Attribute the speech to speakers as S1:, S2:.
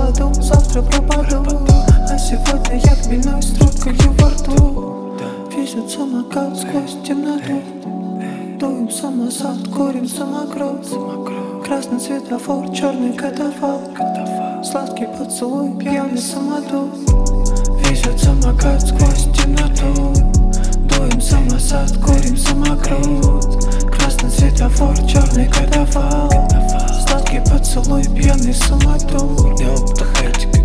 S1: холоду, завтра пропаду. А сегодня я хмельной с трубкой во рту. Везет самокат сквозь темноту. Дуем самосад, курим самокрут. Красный светофор, черный катафалк. Сладкий поцелуй, пьяный самоту. Везет самокат сквозь темноту. Дуем самосад, курим самокрут. Красный светофор, черный катафалк. Сладкий поцелуй, пьяный самоту.